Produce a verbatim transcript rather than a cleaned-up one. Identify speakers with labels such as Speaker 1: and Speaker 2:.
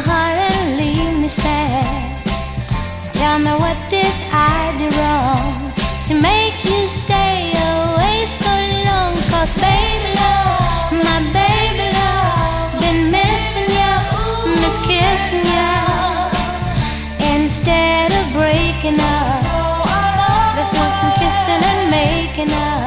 Speaker 1: heart and leave me sad. Tell me, what did I do wrong to make you stay away so long? 'Cause baby love, my baby love, been missing you, miss kissing you. Instead of breaking up, let's do some kissing and making up.